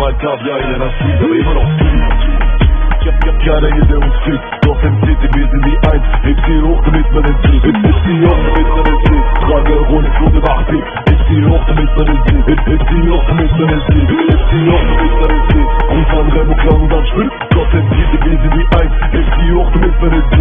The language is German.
mal Kaviar in der Street, aber immer noch Street. Keiner hier, der uns kriegt, doch im CTB sind die Eins. Ich zieh hoch, damit man es sieht. Ich zieh hoch, damit man es sieht. Trage Rolex und im 80. Ich zieh hoch, damit man es sieht. Ich zieh hoch, damit man es sieht. Ich zieh hoch, damit man es sieht. Ruf an Remo, Clown und dann spült. Doch im CTB sind die Eins. Ich zieh hoch, damit man es